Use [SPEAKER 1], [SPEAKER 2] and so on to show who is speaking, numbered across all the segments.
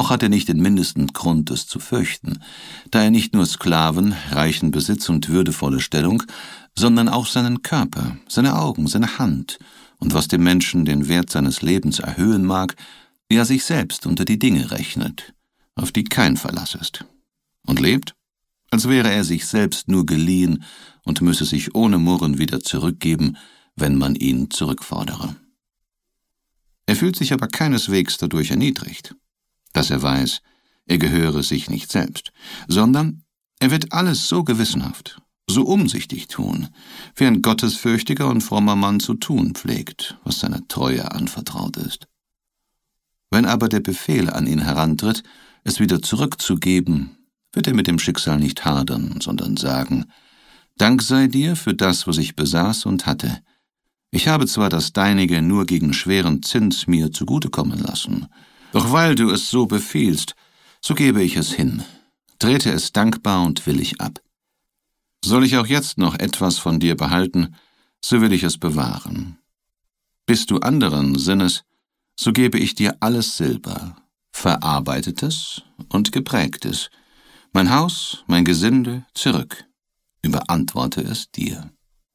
[SPEAKER 1] Auch hat er nicht den mindesten Grund, es zu fürchten, da er nicht nur Sklaven, reichen Besitz und würdevolle Stellung, sondern auch seinen Körper, seine Augen, seine Hand und was dem Menschen den Wert seines Lebens erhöhen mag, ja sich selbst unter die Dinge rechnet, auf die kein Verlass ist, und lebt, als wäre er sich selbst nur geliehen und müsse sich ohne Murren wieder zurückgeben, wenn man ihn zurückfordere. Er fühlt sich aber keineswegs dadurch erniedrigt, dass er weiß, er gehöre sich nicht selbst, sondern er wird alles so gewissenhaft, so umsichtig tun, wie ein gottesfürchtiger und frommer Mann zu tun pflegt, was seiner Treue anvertraut ist. Wenn aber der Befehl an ihn herantritt, es wieder zurückzugeben, wird er mit dem Schicksal nicht hadern, sondern sagen: Dank sei dir für das, was ich besaß und hatte. Ich habe zwar das Deinige nur gegen schweren Zins mir zugutekommen lassen, doch weil du es so befiehlst, so gebe ich es hin, trete es dankbar und willig ab. Soll ich auch jetzt noch etwas von dir behalten, so will ich es bewahren. Bist du anderen Sinnes, so gebe ich dir alles Silber, verarbeitetes und geprägtes, mein Haus, mein Gesinde, zurück, überantworte es dir.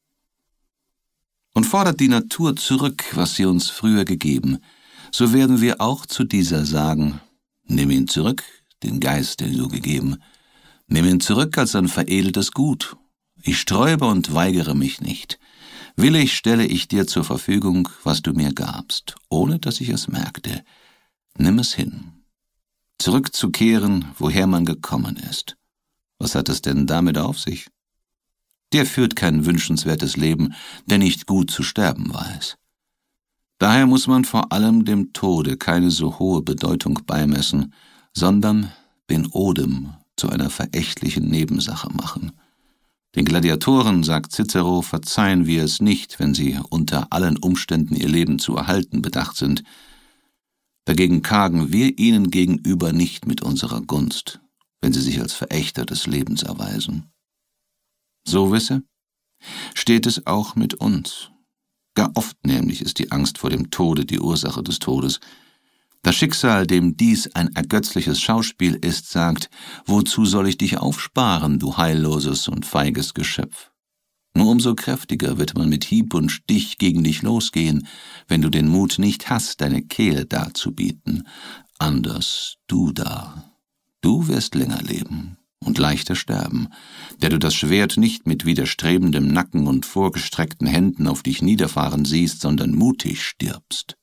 [SPEAKER 1] Und fordert die Natur zurück, was sie uns früher gegeben, so werden wir auch zu dieser sagen: Nimm ihn zurück, den Geist, den du gegeben, nimm ihn zurück als ein veredeltes Gut. Ich sträube und weigere mich nicht. Willig stelle ich dir zur Verfügung, was du mir gabst, ohne dass ich es merkte. Nimm es hin. Zurückzukehren, woher man gekommen ist. Was hat es denn damit auf sich? Der führt kein wünschenswertes Leben, der nicht gut zu sterben weiß. Daher muss man vor allem dem Tode keine so hohe Bedeutung beimessen, sondern den Odem zu einer verächtlichen Nebensache machen. Den Gladiatoren, sagt Cicero, verzeihen wir es nicht, wenn sie unter allen Umständen ihr Leben zu erhalten bedacht sind. Dagegen kargen wir ihnen gegenüber nicht mit unserer Gunst, wenn sie sich als Verächter des Lebens erweisen. So wisse, steht es auch mit uns. Gar oft nämlich ist die Angst vor dem Tode die Ursache des Todes. Das Schicksal, dem dies ein ergötzliches Schauspiel ist, sagt: Wozu soll ich dich aufsparen, du heilloses und feiges Geschöpf? Nur umso kräftiger wird man mit Hieb und Stich gegen dich losgehen, wenn du den Mut nicht hast, deine Kehle darzubieten. Anders du da. Du wirst länger leben und leichter sterben, der du das Schwert nicht mit widerstrebendem Nacken und vorgestreckten Händen auf dich niederfahren siehst, sondern mutig stirbst.